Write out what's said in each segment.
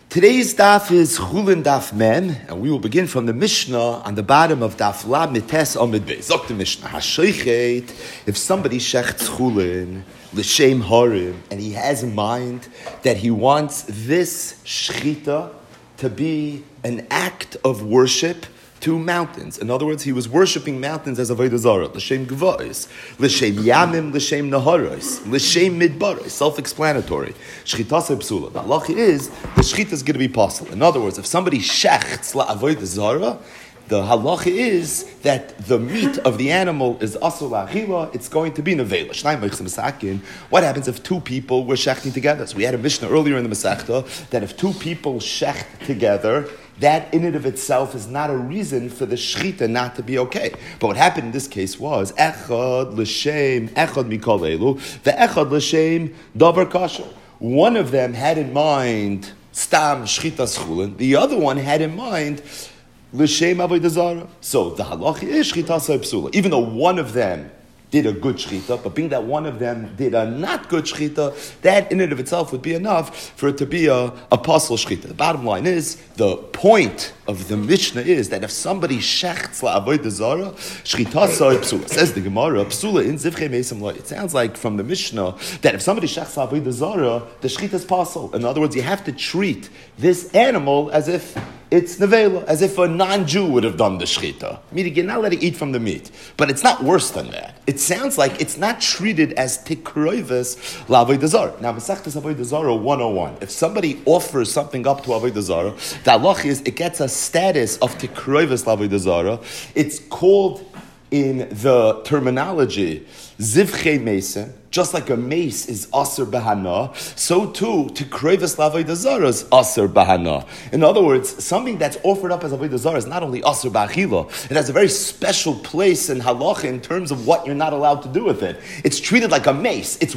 Today's daf is Chulin Daf Mem, and we will begin from the Mishnah on the bottom of Daf Lav Mites Amid Beis. Zok the Mishnah, Hashoichet, if somebody shechts Chulin, L'Shem Harim, and he has in mind that he wants this Shechita to be an act of worship to mountains. In other words, he was worshipping mountains as Avodah Zarah. L'Shem Gvois, L'Shem Yamim, L'Shem Naharos, L'Shem Midbaros. Self-explanatory. Shchitas Psula. The halacha is the shchita is going to be possible. In other words, if somebody shechts la'Avodah Zarah, the halacha is that the meat of the animal is asur la'achila, it's going to be nevela. Shnayim meichsim masakin. What happens if two people were shechting together? So we had a Mishnah earlier in the Masechta that if two people shecht together, that in and of itself is not a reason for the shechita not to be okay. But what happened in this case was echad l'shem echad mikol elu ve'echad l'shem davar kasher. One of them had in mind stam shchitas chulin. The other one had in mind l'shem avodah zarah. So the halacha is shchitas psula. Even though one of them did a good shechita, but being that one of them did a not good shechita, that in and of itself would be enough for it to be a apostle shechita. The bottom line is, the point of the Mishnah is that if somebody shechts la'avodah zarah, shechita sa'y psula. Says the Gemara, psula in zivchei meisam lo. It sounds like from the Mishnah that if somebody shechts la'avodah zarah, the shechita is possible. In other words, you have to treat this animal as if it's nevela, as if a non-Jew would have done the shechita. Meaning, you're not letting eat from the meat. But it's not worse than that. It sounds like it's not treated as tikroivus la'avodah zarah. Now, Masechtas Avodah Zarah 101. If somebody offers something up to Avodah Zarah, the halach is it gets a status of tikroivus la'avodah zarah. It's called in the terminology zivchei meisen. Just like a mace is aser bahana, so too tikroivus la'avodah zarah is aser bahana. In other words, something that's offered up as avodah zarah is not only aser ba'achila, it has a very special place in halacha in terms of what you're not allowed to do with it. It's treated like a mace. It's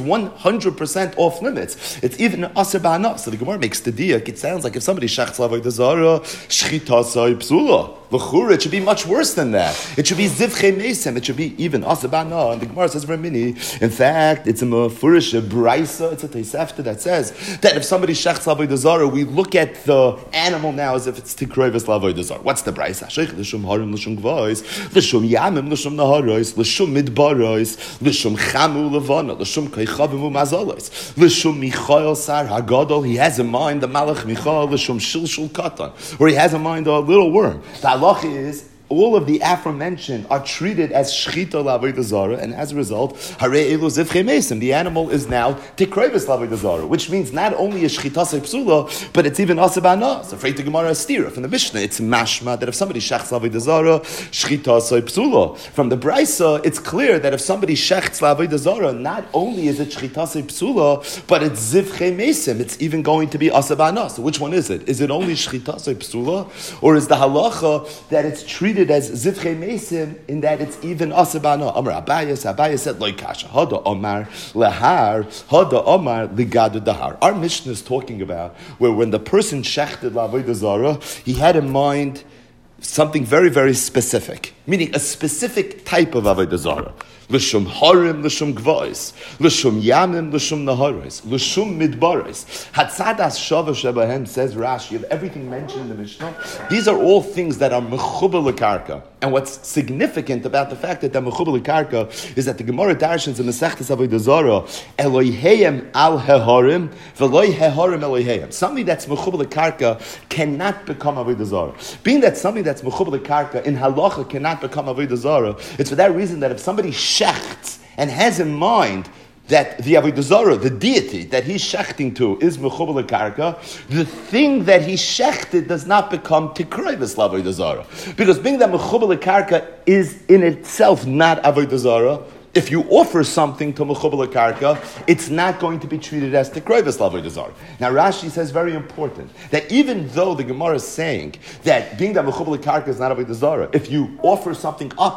100% off limits. It's even aser bahana. So the Gemara makes the diak. It sounds like if somebody shechts la'avodah zarah, shchita sa'y psula. L'chura, it should be much worse than that. It should be zivchei meisem. It should be even aser bahana. And the Gemara says very many. In fact, it's a mefurish, a brisa, it's a teisefta that says that if somebody shechts la'avodah zarah, we look at the animal now as if it's tikroivus la'avodah zarah. What's the brisa? Sheich l'shum harim l'shum gvois, l'shum yamim l'shum naharos, l'shum midbaros, l'shum chamu levana, l'shum keichavim u'mazalos, l'shum michael sar hagadol. He has in mind the malach Michael, l'shum shilshul katan, or he has in mind a little worm. The halacha is, all of the aforementioned are treated as shchita la'avodah zarah, and as a result, harei elu zivchei mesim. The animal is now tikroivus la'avodah zarah, which means not only is shchita say psula, but it's even asa ba'ana. So, afraid to Gemara stira from the Mishnah, it's mashma that if somebody shechts la'avodah zarah, shchita say psula. From the brisa, it's clear that if somebody shechts la'avodah zarah, not only is it shchita say psula, but it's zivchei mesim. It's even going to be asa ba'ana. So, which one is it? Is it only shchita say psula, or is the halacha that it's treated as zivchei mesim in that it's even asabana? Amar Abayas said loy kasha. Hada Omar lehar, Hada Omar ligadu dahar. Our Mishnah is talking about where when the person shechted la'avodah zarah, he had in mind something very, very specific, meaning a specific type of avodah zarah. L'shum harim, l'shum gvois, l'shum yamim, l'shum naharos, l'shum midbaros. Hatzadas shava shebahem, says Rashi, you have everything mentioned in the Mishnah. These are all things that are mechuba l'karka. And what's significant about the fact that they're mechuba l'karka is that the Gemara darshans in the Masechtas Avodah Zarah, Eloheihem al heharim, v'loi heharim Eloheihem. Something that's mechuba l'karka cannot become avodah zarah. Being that something that's mechuba l'karka in halacha cannot become avodah zarah, it's for that reason that if somebody shechts and has in mind that the avodah zarah, the deity that he's shechting to, is mechuba l'karka, the thing that he shechted does not become tikroivus la'avodah zarah. Because being that mechuba l'karka is in itself not avodah zarah, if you offer something to mechuba l'karka, it's not going to be treated as tikroivus la'avodah zarah. Now Rashi says very important that even though the Gemara is saying that being that mechuba l'karka is not avodah zarah, if you offer something up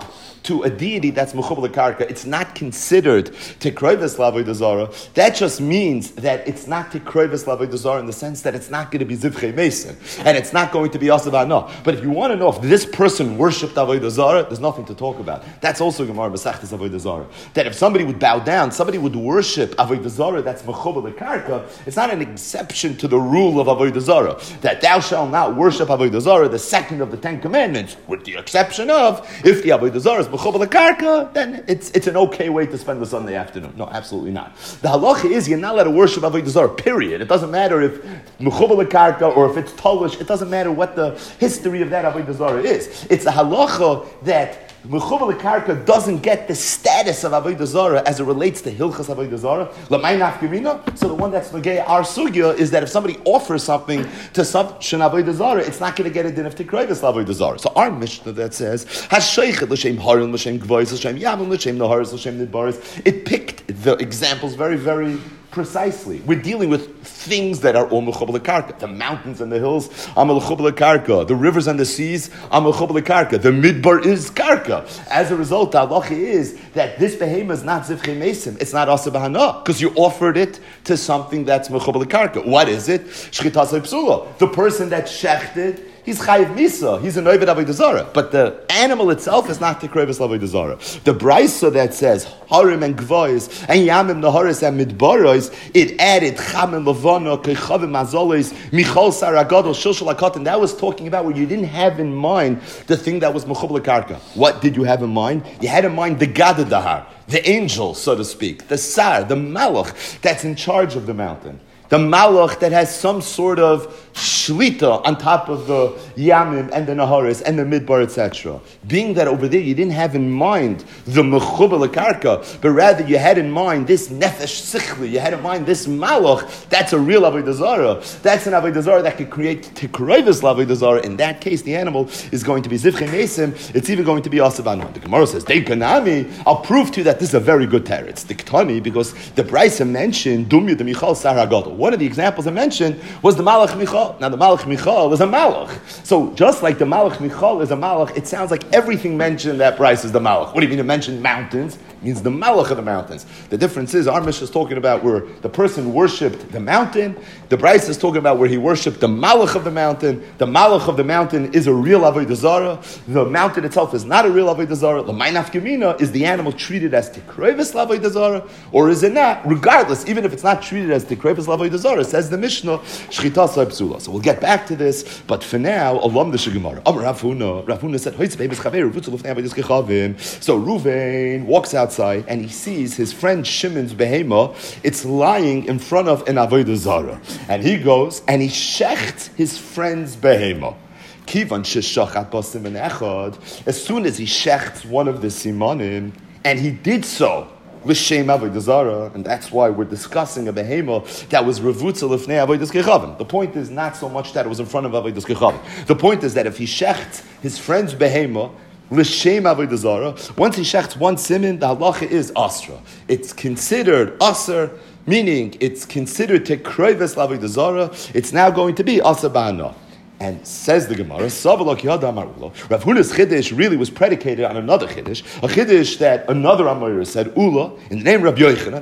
to a deity that's mechubal karka, it's not considered tikroivus l'avodah zara. That just means that it's not tikroivus l'avodah zara in the sense that it's not going to be zivchei mesim, and it's not going to be asab hana. But if you want to know if this person worshipped avodah zara, there's nothing to talk about. That's also Gemara Masechtas avodah zara. That if somebody would bow down, somebody would worship avodah zara that's mechubal karka, it's not an exception to the rule of avodah zara that thou shalt not worship avodah zara, the second of the 10 commandments, with the exception of if the avodah zara is mechubal karka, then it's an okay way to spend the Sunday afternoon. No, absolutely not. The halacha is you're not allowed to worship avodah zara. Period. It doesn't matter if mechubal karka or if it's tolish. It doesn't matter what the history of that avodah zara is. It's a halacha that Mechubal karka doesn't get the status of avodah zara as it relates to hilchas avodah zara. L'may nafkamina. So the one that's nogei our sugya is that if somebody offers something to such an avodah zara, it's not going to get a din of tikroivus avodah zara. So our Mishnah that says hasheichet l'shem harim l'shem gvois l'shem yamin l'shem naharis l'shem nidbaris, it picked the examples very, very precisely. We're dealing with things that are all mechubal karka. The mountains and the hills are mechubal karka. The rivers and the seas are mechubal karka. The midbar is karka. As a result, the halacha is that this behemoth is not zivchei mesim. It's not asa b'hana because you offered it to something that's mechubal karka. What is it? Shchitas psula. The person that shechted, he's chayiv misa. He's an oived avodah zara. But the animal itself is not tikroivus avodah zara. The brisa that says harim and gvois and yamim naharis and midbaros, it added chamim levana kechavim mazolis michol saragadol shilshal akot, and that was talking about where you didn't have in mind the thing that was mechubal karka. What did you have in mind? You had in mind the gad dahar, the angel, so to speak, the sar, the malach that's in charge of the mountain. The malach that has some sort of shlita on top of the yamim and the naharis and the midbar, etc. Being that over there you didn't have in mind the mechubal karka, but rather you had in mind this nefesh sichli, you had in mind this malach, that's a real avodah zara. That's an avodah zara that could create tikroivus avodah zara. In that case, the animal is going to be zivchei mesim. It's even going to be asavan. The Gemara says, "Deikanami." I'll prove to you that this is a very good teretz. Diktani, because the brisa mentioned dumya the michal saragadol. One of the examples I mentioned was the Malach Michal. Now the Malach Michal is a Malach. So just like the Malach Michal is a Malach, it sounds like everything mentioned in that price is the Malach. What do you mean it mentioned mountains? It means the Malach of the mountains. The difference is our Mishnah is talking about where the person worshipped the mountain. The Bryce is talking about where he worshipped the Malach of the mountain. The Malach of the mountain is a real avodah zara. The mountain itself is not a real avodah zara. L'may nafkamina, is the animal treated as tikroivus l'avodah zara, or is it not? Regardless, even if it's not treated as tikroivus l'avodah zara, says the Mishnah, shchita psula. So we'll get back to this, but for now, alam the Gemara. Amar Rav Huna said, so Ruvain walks outside and he sees his friend Shimon's behema. It's lying in front of an avodah zara, and he goes and he shechts his friend's behema. As soon as he shechts one of the simanim, and he did so l'shem avodah zara, and that's why we're discussing a behema that was revutza lifnei avodas kechavim. The point is not so much that it was in front of avodas kechavim. The point is that if he shechts his friend's behema l'shem avodah zara, once he shechts one siman, the halacha is asra. It's considered asr, meaning it's considered tekroivus l'avodah zara. It's now going to be asr ba'ana. And says the Gemara, Rav Huna's chiddush really was predicated on another chiddush, a chiddush that another Amayra said, Ula, in the name of Rabbi Yochanan,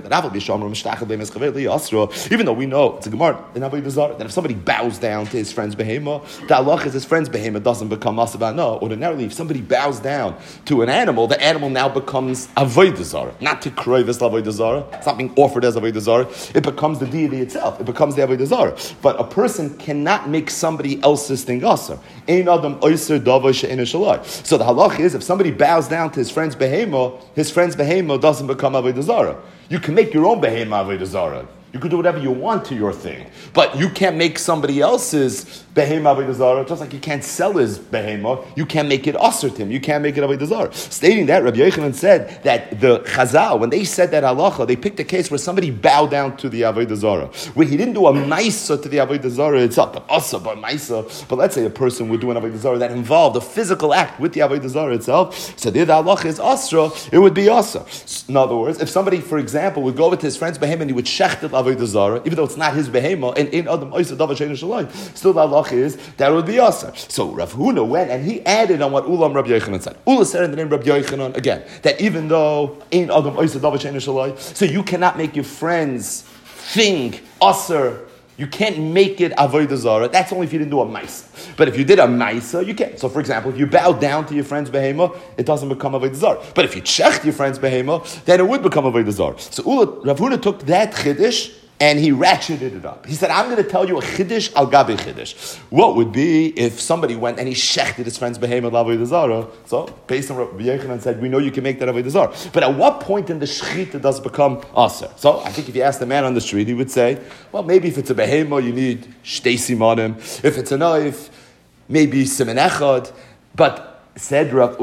that even though we know, it's a Gemara in Avodah Zarah, that if somebody bows down to his friend's behema, the halach is his friend's behema doesn't become asabana. Ordinarily, if somebody bows down to an animal, the animal now becomes Avodah Zarah, not to kroivus Avodah Zarah. It's not being offered as Avodah Zarah. It becomes the deity itself. It becomes the Avodah Zarah. But a person cannot make somebody else's thing aser. Ein adam oiser davai she'ein shalai. So the halach is, if somebody bows down to his friend's behema doesn't become avodah zara. You can make your own behema avodah zara. You can do whatever you want to your thing, but you can't make somebody else's behema avodah zara. Just like you can't sell his behema, you can't make it aser to him. You can't make it avodah zara. Stating that, Rabbi Yochanan said that the Chazal, when they said that halacha, they picked a case where somebody bowed down to the avodah zara, where he didn't do a maisa to the avodah zara itself, but asa, but maisa. But let's say a person would do an avodah zara that involved a physical act with the avodah zara itself. So the halacha is asra, it would be asa. In other words, if somebody, for example, would go over to his friend's behema and he would shecht it avodah zarah, even though it's not his behema, and in Adam Oisa Davar Shein Shalai, still the halacha is that it would be aser. So Rav Huna went and he added on what Ulam Rabbi Yochanan said. Ula said in the name of Rabbi Yochanan again that even though in Adam Oisa Davar Shein Shalai, so you cannot make your friends thing aser. You can't make it avodah zarah. That's only if you didn't do a ma'isa. But if you did a ma'isa, you can. So, for example, if you bow down to your friend's behema, it doesn't become avodah zarah. But if you checked your friend's behema, then it would become avodah zarah. So, Rav Huna took that chiddush and he ratcheted it up. He said, I'm going to tell you a chiddush al gabi chiddush. What would be if somebody went and he shechted his friend's behema avodah zarah? So, based on what Rabbi Yochanan said, we know you can make that avodah zarah. But at what point in the shechita does it become aser? So, I think if you ask the man on the street, he would say, well, maybe if it's a behema, you need shtei simanim. If it's a knife, maybe siman echad. But said Rav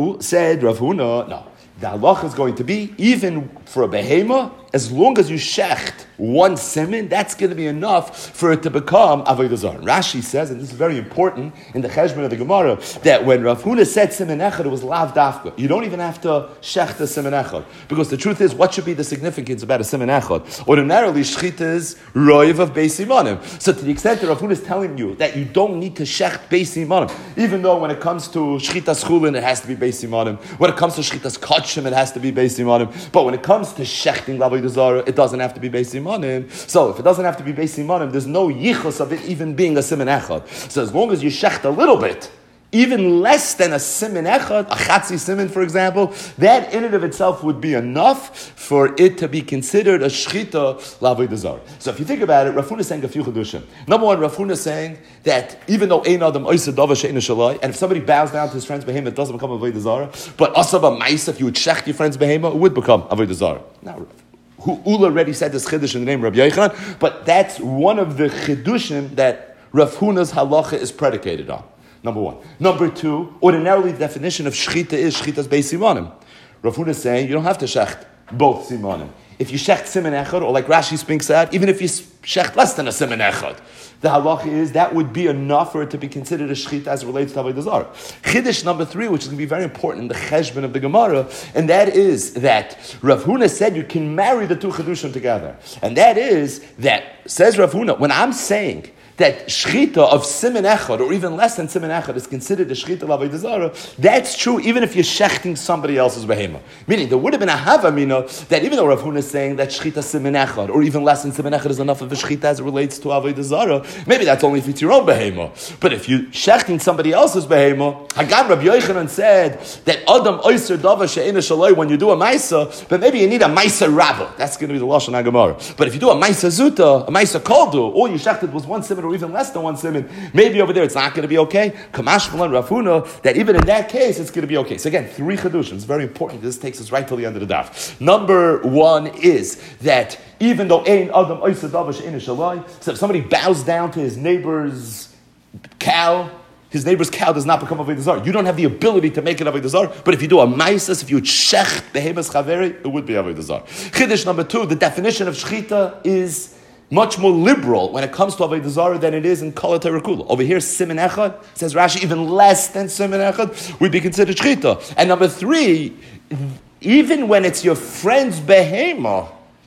Huna, no. The halacha is going to be, even for a behema, as long as you shecht one siman, that's going to be enough for it to become avodah zarah. Rashi says, and this is very important in the cheshbon of the Gemara, that when Rav Huna said siman echad, it was lav dafka. You don't even have to shecht a siman echad, because the truth is, what should be the significance about a siman echad? Ordinarily, shechita is roiv of beis imanim. So to the extent that Rav Huna is telling you that you don't need to shecht beis imanim, even though when it comes to shchitas chulin, it has to be beis imanim. When it comes to shchitas kachim, it has to be beis imanim. But when it comes to shechting avodah zarah, it doesn't have to be beis imanim. So if it doesn't have to be beis imanim, there's no yichus of it even being a siman echad. So as long as you shecht a little bit, even less than a siman echad, a chatzi siman, for example, that in and of itself would be enough for it to be considered a shchita l'avodah zarah. So if you think about it, Rav Huna is saying a few chedushim. Number one, Rav Huna is saying that even though ein adam oiseh davar she'eino shalai, and if somebody bows down to his friend's behema, it doesn't become avodah zarah. But asaba ma'isa, if you would shecht your friend's behema, it would become avodah zarah. Now, Ula already said this chiddush in the name of Rabbi Yochanan, but that's one of the chidushim that Rav Huna's halacha is predicated on. Number one. Number two, ordinarily the definition of shechita is shechita's beis simanim. Rav Huna is saying you don't have to shecht both simanim. If you shecht siman echad, or like Rashi speaks out, even if you shecht less than a siman echad, the halacha is that would be enough for it to be considered a shechita as it relates to avodah zarah. Chiddush number three, which is going to be very important in the cheshbon of the Gemara, and that is that Rav Huna said you can marry the two chedushim together, and that is that says Rav Huna, when I'm saying that shechita of siman echad, or even less than siman echad, is considered a shechita l'avodah zarah, that's true even if you're shechting somebody else's behema. Meaning, there would have been a havamina that even though Rav Huna is saying that shechita siman echad, or even less than siman echad, is enough of a shechita as it relates to avodah zarah, maybe that's only if it's your own behema. But if you're shechting somebody else's behema, Hagam Rabbi Yochanan said that Adam oiser davar she'eino shaloi when you do a maisa, but maybe you need a maisa rabba. That's going to be the lashon haGemara. But if you do a maisa zuta, a maisa koldu, all you shechted was one siman or even less than one siman, maybe over there it's not going to be okay. Kamash Malan Rav Huna, that even in that case it's going to be okay. So again, three chedushim. It's very important. This takes us right till the end of the daf. Number one is that even though ein adam oiseh davar she'eino shalai, so if somebody bows down to his neighbor's cow does not become avodah zarah. You don't have the ability to make it avodah zarah, but if you do a maisas, if you would shecht behemas chaveri, it would be avodah zarah. Chiddush number two, the definition of shechita is much more liberal when it comes to avodah zarah than it is in kol haTorah. Over here, siman echad, says Rashi, even less than siman echad would be considered shechita. And number three, even when it's your friend's behema,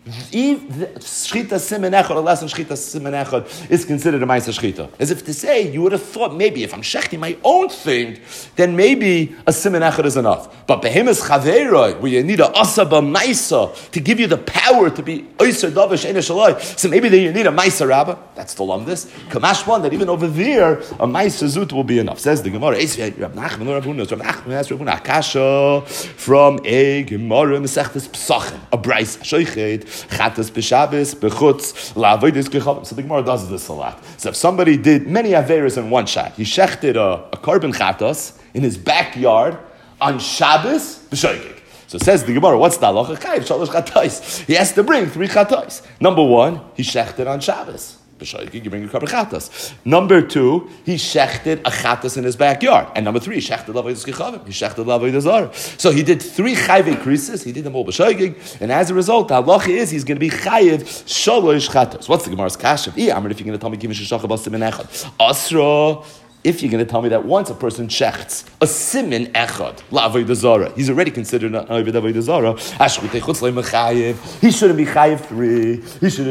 shchita siman echad or less than shchita siman echad is considered a ma'aser shchita. As if to say, you would have thought maybe if I'm shechting my own thing, then maybe a siman echad is enough. But behemas chaveroi, where you need a asaba ma'aser to give you the power to be oiser davar she'eino shalai, so maybe then you need a ma'aser rabba. That's the lumdis. Kamash one that even over there a ma'aser zut will be enough. Says the Gemara. Rav Nachman or Rav Huna. Rav Nachman asked Rav Huna Akasha from a Gemara Masechtas Pesachim, a brayso shoichet. Chatas b'Shabbos b'chutz la'avodas kechavim. So the Gemara does this a lot. So if somebody did many averos in one shot, he shechted a carbon chatas in his backyard on Shabbos b'shoigig. So says the Gemara, what's the halacha? Chayiv shalosh chatos. He has to bring 3 chatos. Number one, he shechted on Shabbos. You bring a carbon chatas. Number two, he shechted a chatas in his backyard. And number three, he shechted l'avodas kechavim. He shechted l'avodas zarah. So he did 3 chayve krisis. He did them all b'shoigig. And as a result, the halacha is he's going to be chayiv shalosh chatas. What's the Gemara's kasha? If you're going to tell me kivish shachar bas siman echad asra. If you're going to tell me that once a person shechts a siman echad la'avodah zarah, he's already considered an avodah zarah. He shouldn't be chayiv 3. He shouldn't.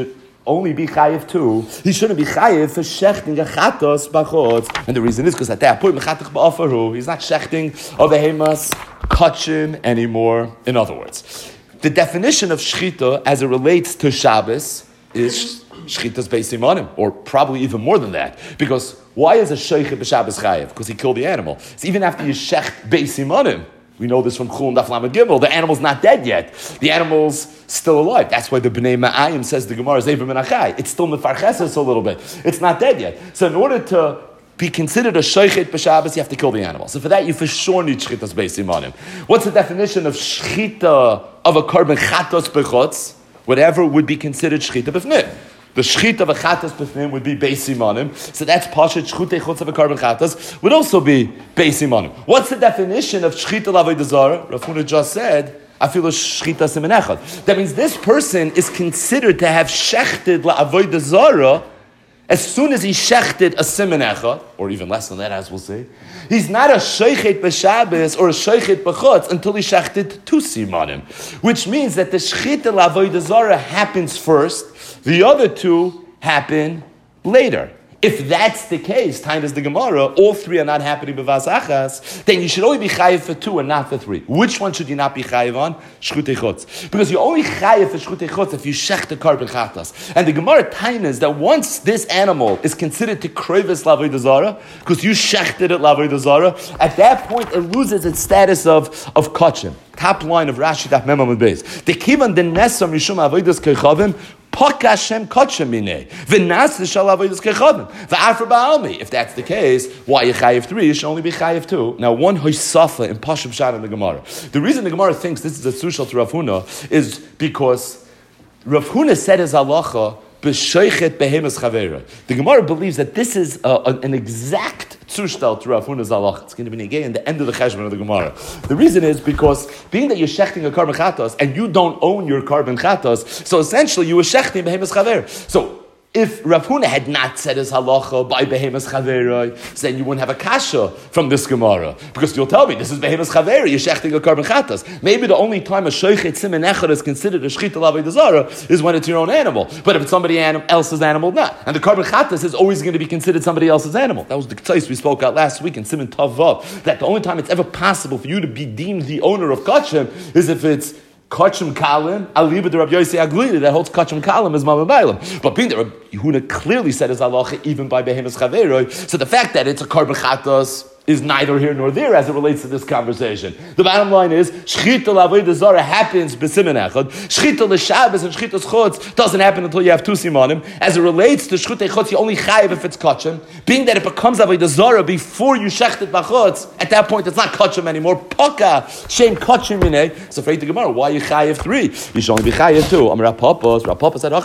only be chayiv 2, he shouldn't be chayiv for shechting a chatos b'chutz. And the reason is because at that point, mechatich ba'afaru, he's not shechting of a hemas kachim anymore. In other words, the definition of shchita as it relates to Shabbos is shchita's beis imanim, or probably even more than that. Because why is a sheichet b'Shabbos chayiv? Because he killed the animal. So even after you shecht beis imanim, we know this from Chul and Daf Lamed Gimel, the animal's not dead yet. The animal's still alive. That's why the Bnei Ma'ayim says the Gemara is Eivim and Achai. It's still mefarcheses a little bit. It's not dead yet. So in order to be considered a sheichet b'Shabbos, you have to kill the animal. So for that, you for sure need shchitas beis imanim. What's the definition of shchita of a korban chatos b'chutz? Whatever would be considered shchita b'fnim. The shchita of a chatas b'fnim would be beis imanim. So that's pashat shchutei chutz of a korban chatas would also be beis imanim. What's the definition of shchita l'avodah zarah? Rav Huna just said, afilu shchita simen echad. That means this person is considered to have shechted l'avodah zarah as soon as he shechted a simen echad, or even less than that, as we'll see. He's not a sheichet b'Shabbos or a sheichet b'chutz until he shechted 2 simanim, which means that the shchita l'avodah zarah happens first. The other 2 happen later. If that's the case, time is the Gemara, all 3 are not happening b'vas achas, then you should only be chayiv for 2 and not for 3. Which one should you not be chayiv on? Shchutei chutz. Because you're only chayiv for shchutei chutz if you shech the korban chatas. And the Gemara time is that once this animal is considered to krevis l'avodah zarah, because you shechted it l'avodah zarah, at that point it loses its status of kachim. Top line of Rashi Daf Mem Amud Beis. The kivan den nesam mishum avodas kechavim. Pakashem kachem minei v'nas l'shal avodas kechavim v'afar ba'almi. If that's the case, why you chayiv 3? You should only be chayiv 2. Now, one hoysafa in Pashim Shad in the Gemara. The reason the Gemara thinks this is a sushal to Rav Huna is because Rav Huna said his halacha b'sheichet behemes chavera. The Gemara believes that this is an exact zushtal to Rav Huna's halacha. It's going to be negay in the end of the cheshbon of the Gemara. The reason is because being that you're shechting a korban chatos and you don't own your korban chatos, so essentially you were shechting behemes chaver. So if Rav Huna had not said his halacha by behemes chaveroi, then you wouldn't have a kasha from this Gemara. Because you'll tell me, this is behemes chaveroi, you're shechting a korban chatas. Maybe the only time a sheichet simen echad is considered a shchita l'avodah zarah is when it's your own animal. But if it's somebody else's animal, not. And the korban chatas is always going to be considered somebody else's animal. That was the tzais we spoke out last week in Siman Tav Vav, that the only time it's ever possible for you to be deemed the owner of kachem is if it's Kachim Kalim, Aliba the Rabbi Yosei Aglili that holds Kachim Kalim is Mama Bailam. But being that Rabbi Yehuda clearly said his halacha even by Behemes Chaveroi, so the fact that it's a korban chatos is neither here nor there as it relates to this conversation. The bottom line is, Shchita l'avodah zarah happens b'simen echad. Shchita l'Shabbos and Shchita l'chutz doesn't happen until you have 2 simanim. As it relates to Shchita l'chutz, you only chayiv if it's kachim. Being that it becomes avodah zarah before you shechted b'chutz, at that point it's not kachim anymore. Poka, shem kachim minei. So for the Gemara, why you chayiv 3? You should only be chayiv 2. Rav Papa said,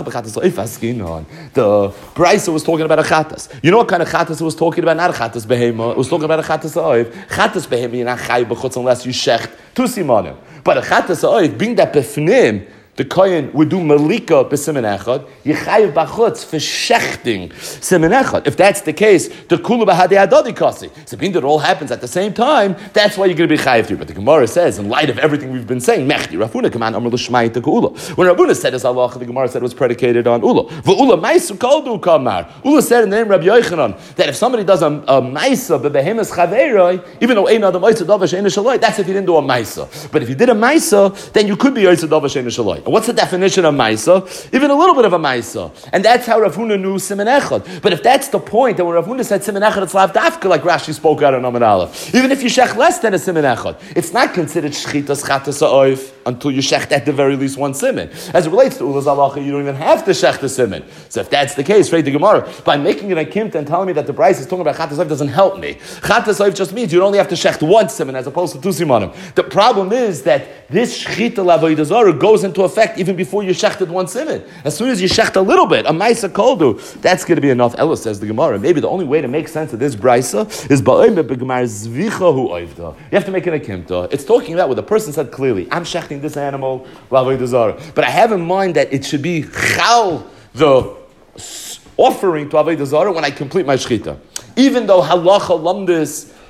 the Brisa was talking about a chatas. You know what kind of chatas it was talking about? Not a chatas behema. It was talking about a chatas oiv. Chatas behema, you're not chayiv b'chutz unless you shecht 2 simanim. But a chatas oiv, being that befnim, the kohen would do malika b'simen echad, yichayiv b'chutz for shechting simen echad. If that's the case, the kula b'hadei adadi kasi. So being that it all happens at the same time, that's why you're going to be chayiv through. But the Gemara says, in light of everything we've been saying, mechdi, Rav Huna command amar l'shmai to ula. When Rav Huna said his halacha, the Gemara said it was predicated on ula. V'ula maisu kaldu kamar. Ula said in the name of Rabbi Yochanan that if somebody does a maisa b'behemes chaveroi, even though ein adam oitza dava she'ena shaloi, that's if he didn't do a maisa. But if you did a maisa, then you could be oitza dava she'ena shaloi. What's the definition of Maisa? Even a little bit of a Maisa. And that's how Rav Huna knew Simen Echad. But if that's the point, that when Rav Huna said Simen Echad, it's lav dafka, like Rashi spoke out on Amud Aleph. Even if you shech less than a Simen Echad, it's not considered Shchitas Chatas Ha'oif until you shecht at the very least 1 Simen. As it relates to Ulaz Halacha, you don't even have to shecht the Simen. So if that's the case, Frei the Gemara, by making it a Kimt and telling me that the Bryce is talking about Chatas Ha'oif doesn't help me. Chatas Ha'oif just means you only have to shecht 1 Simen as opposed to 2 Simanim. The problem is that this Shchita L'Avodah Zarah goes into effect even before you shechted 1 siman. As soon as you shecht a little bit, a maisa koldu, that's going to be enough. Ella says the Gemara. Maybe the only way to make sense of this brisa is ba'oime b'gemar zvicha hu oivda. You have to make it a kimta. It's talking about what the person said clearly. I'm shechting this animal, l'avodah zarah. But I have in mind that it should be chal, the offering to avodah zarah when I complete my shechita. Even though halacha lumdis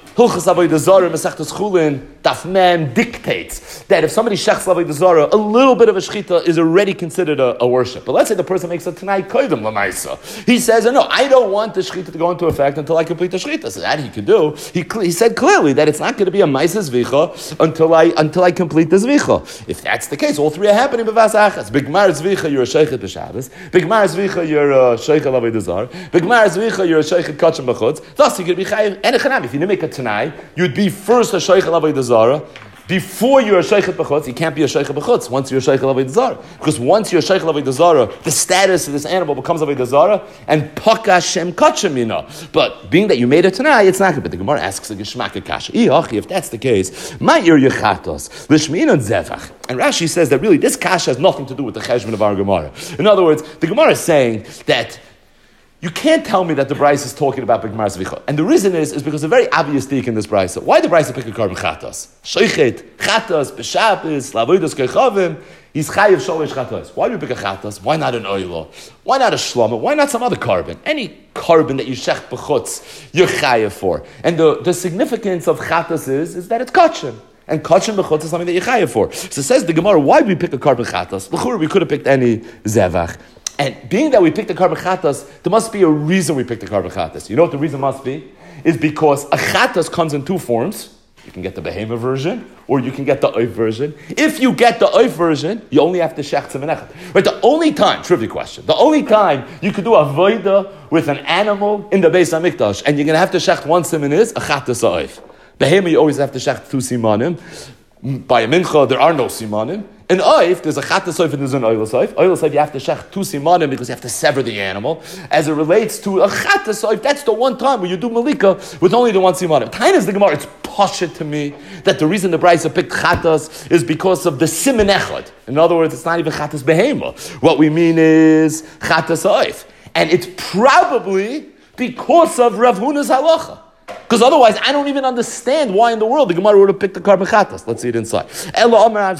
Hilchas Avodah Zarah, Masechtas Chulin, Daf Mem dictates that if somebody shechs Avodah Zarah, a little bit of a shechita is already considered a worship. But let's say the person makes a Tanai Kodim Lamaisa. He says, no, I don't want the shechita to go into effect until I complete the shechita. So that he could do. He said clearly that it's not going to be a Maisa Zvicha until I complete the Zvicha. If that's the case, all three are happening b'vas achas. B'gmar Zvicha, you're a sheichet b'Shabbos. B'gmar Zvicha, you're a sheichet Avodah Zarah. B'gmar Zvicha, you're a sheichet Kachem B'chutz. Thus, you could be chayiv and a chanam. If you didn't make a Tanai, you'd be first a sheichet Avodah Zarah. Before you're a sheichet b'chutz, you can't be a sheichet b'chutz once you're a sheichet avodah zarah. Because once you're a sheichet avodah zarah, the status of this animal becomes avodah zarah, and pakash shem kachem, you know. But being that you made it tonight, it's not good. But the Gemara asks a geshmak kasha. If that's the case, ma'ir yechatos lishmin and zevach. And Rashi says that really this kasha has nothing to do with the cheshbon of our Gemara. In other words, the Gemara is saying that you can't tell me that the Bryce is talking about B'gmar Zvicha. And the reason is because a very obvious thing in this Bryce. Why the Bryce pick a carbon chatas? Sheichet, chatas, b'shabes, lavoidos kechavim, he's chayiv sholish chatas. Why do you pick a chatas? Why not an oilo? Why not a shlama? Why not some other carbon? Any carbon that you shech b'chutz, you're chayiv for. And the significance of chatas is that it's kachem. And kachem b'chutz is something that you're chayiv for. So says the Gemara, why do we pick a carbon chatas? L'chur, we could have picked any zevach. And being that we picked the carbon chatas, there must be a reason we picked the carbon chatas. You know what the reason must be? Is because a chatas comes in two forms. You can get the behema version, or you can get the oif version. If you get the oif version, you only have to shech tzimmenechet. Right? The only time, trivia question, the only time you could do a voida with an animal in the Beis HaMikdash, and you're going to have to shech one siman is a chatas oif. Behema, you always have to shech two simanim. By a mincha, there are no simanim. In oif, there's a chatas oif and there's an oilas oif. Oilas oif, you have to shech two simanim because you have to sever the animal. As it relates to a chatas oif, that's the one time where you do malika with only the one simanim. Tainas the Gemara, it's pashut to me that the reason the Brisa picked chatas is because of the siman echad. In other words, it's not even chatas behema. What we mean is chatas oif. And it's probably because of Rav Huna's halacha. Because otherwise, I don't even understand why in the world the Gemara would have picked the carbon chatas. Let's see it inside. You know why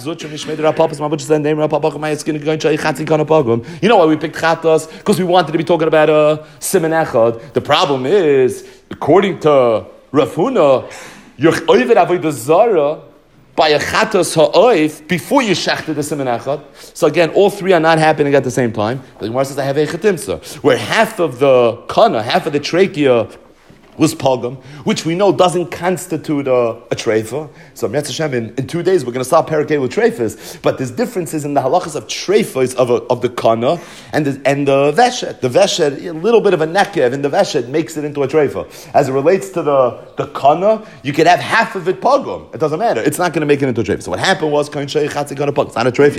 we picked chatas? Because we wanted to be talking about a siman echad. The problem is, according to Rav Huna, you're oived avodah zarah by a chatas ha'oif before you shechted the siman echad. So again, all three are not happening at the same time. The Gemara says I have a chetimsa, where half of the kana, half of the trachea was pogum, which we know doesn't constitute a treifa. So Mitzvah Hashem, in 2 days we're going to start Parakeh with treifas, but there's differences in the halachas of treifas of the kana and the veshet. The veshet, a little bit of a nekev in the veshet makes it into a treifa. As it relates to the kana, you could have half of it pogum. It doesn't matter. It's not going to make it into a treifa. So what happened was it's not a treifa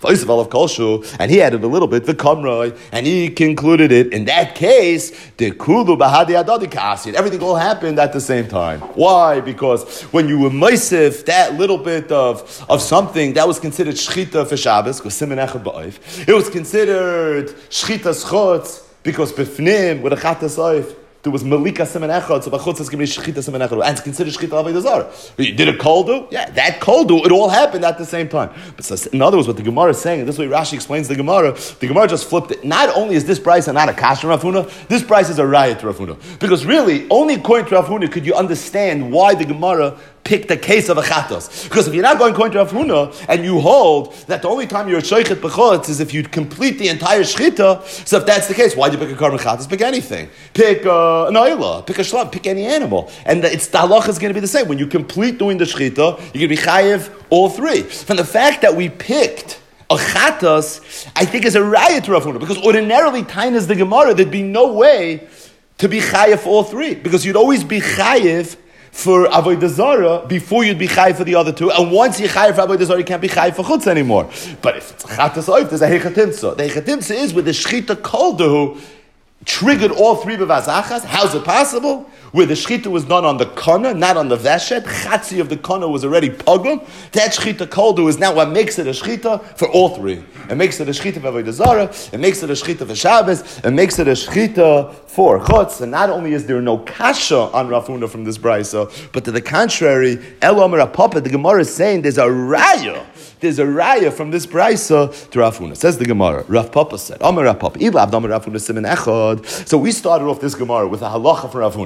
yet. And he added a little bit the kamroi, and he concluded it. In that case, the kulu bahadi adadi ka'asid. Everything all happened at the same time. Why? Because when you were meisif that little bit of something, that was considered shchita for Shabbos, because siman echad ba'oif. It was considered shchita schutz, because b'fnim, with a chatas oif, there was malika siman echad, so b'chutz is going to be shchita siman echad, and it's considered shchita avodah zarah. Did a koldu? Yeah, that koldu, it all happened at the same time. But so, in other words, what the Gemara is saying, and this way Rashi explains the Gemara just flipped it. Not only is this price not a kasher Rav Huna, this price is a riot to Rav Huna. Because really, only according to Rav Huna could you understand why the Gemara pick the case of a chatos. Because if you're not going to Rav Huna and you hold that the only time you're a sheichet b'chutz is if you complete the entire shchita, so if that's the case, why do you pick a carbon chatos? Pick anything. Pick an oila, pick a shlam, pick any animal. And the halacha is going to be the same. When you complete doing the shchita, you're going to be chayiv all three. From the fact that we picked a chatos, I think is a riot to Rav Huna. Because ordinarily, tainas the Gemara, there'd be no way to be chayiv for all three. Because you'd always be chayiv for avodah zarah before you'd be chayiv for the other two, and once you're chayiv for avodah zarah, you can't be chayiv for chutz anymore. But if it's a chatas oif, there's a hechatimsa. The hechatimsa is with the shchita koldu triggered all three bevazachas. How's it possible? Where the shchita was done on the kana, not on the veshet. Chatzi of the kana was already pogum. That shchita koldu is now what makes it a shchita for all three. It makes it a shchita for avodah zarah. It makes it a shchita for Shabbos. It makes it a shchita for chutz. And not only is there no kasha on Rav Huna from this brisa, but to the contrary, El Omer Apapa, the Gemara is saying there's a raya. There's a raya from this brisa to Rav Huna. Says the Gemara. Rav Papa said, Omer Rav Papa, Ila Avdam Rav Huna Siman Echad. So we started off this Gemara with a halacha from Rav Huna.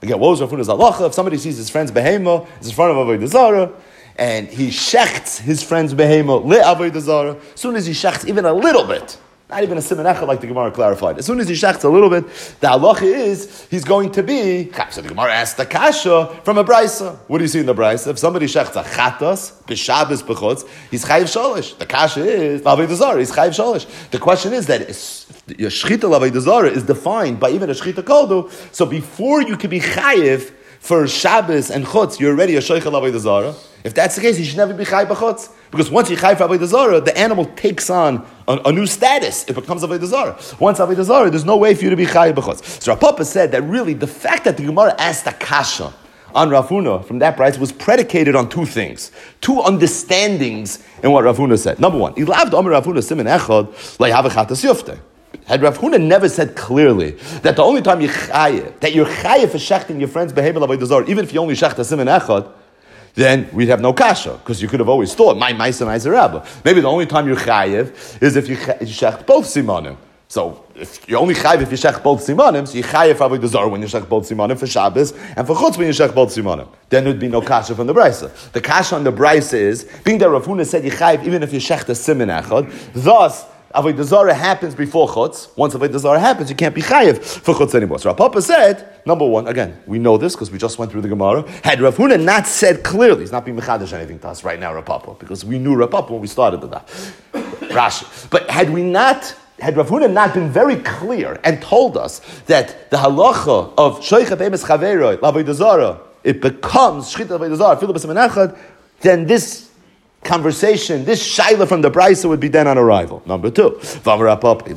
Again, what was Rav Huna's halacha? If somebody sees his friend's behema, it's in front of Avodah Zarah, and he shechts his friend's behema le Avodah Zarah, as soon as he shechts even a little bit, not even a siman echad like the Gemara clarified, as soon as he shechts a little bit, the halacha is he's going to be, so the Gemara asked the kasha from a brisa. What do you see in the brisa? If somebody shechts a chatas, b'shabes b'chutz, he's chayiv sholish. The kasha is, Avodah Zarah, he's chayiv sholish. The question is that your shchita l'Avodah Zarah is defined by even a shchita koldu, so before you can be chayiv for Shabbos and chutz, you're already a sheichel Avodah Zarah. If that's the case, he should never be chayiv b'chutz. Because once you chayiv for Avodah Zarah, the animal takes on a new status. It becomes Avodah Zarah. Once Avodah Zarah, there's no way for you to be chayiv b'chutz. So Rav Papa said that really the fact that the Gemara asked a kasha on Rav Huna from that price was predicated on two things, two understandings in what Rav Huna said. Number one, Ilavd Omer Rav Huna simin echad le'hav chatas yufte. Had Rav Huna never said clearly that the only time you're chayiv for shechting your friend's behavior Avodah Zarah, even if you only shecht a simin echad, then we'd have no kasha, because you could have always thought, my maisa rabba. Maybe the only time you're chayiv is if you shecht both simanim. So, if you're only chayiv if you shecht both simanim, so you chayiv for Avodah Zarah when you shecht both simanim for Shabbos, and for chutz when you shecht both simanim. Then there'd be no kasha from the brisa. The kasha on the brisa is, being that Rav Huna said you chayiv even if you shecht a siman echad, thus, Avodah Zarah happens before chutz. Once Avodah Zarah happens, you can't be chayiv for chutz anymore. So Rav Papa said, number one, again, we know this because we just went through the Gemara. Had Rav Huna not said clearly, he's not being mechadash anything to us right now, Rav Papa, because we knew Rav Papa when we started the daf. Rashi. But had Rav Huna not been very clear and told us that the halacha of sheicha be'emes chaveroi l'Avodah Zarah, it becomes shchita Avodah Zarah, filu b'siman echad, then this conversation, this shaila from the brisa would be then on arrival. Number two, had Rav Huna